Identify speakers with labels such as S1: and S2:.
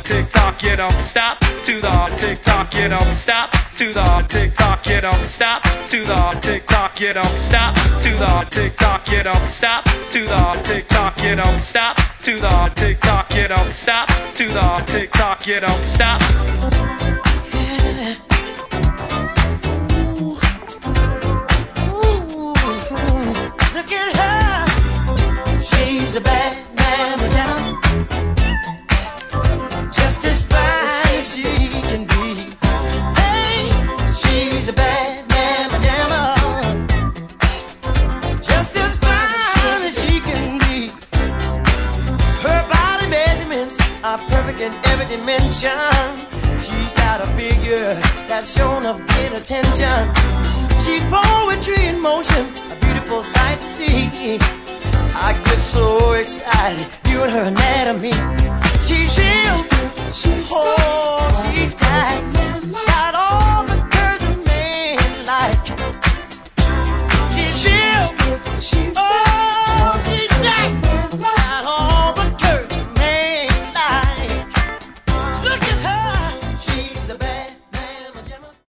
S1: tick tock, you don't stop. To the tick tock, you don't stop. To the tick tock, you don't stop. To the tick tock, you don't stop. To the tick tock, you don't stop. To the tick tock, you don't stop. To the tick tock, you don't stop. To the tick tock, you don't stop.
S2: Look at her. She's a bad mamma jamma. Just as fine as she can be. Hey, she's a bad mamma jamma. Just as fine as she can be. Her body measurements are perfect in every dimension. She's got a figure that's shown of great attention. She's poetry in motion, a beautiful sight to see. I get so excited viewing her anatomy. She's real, she's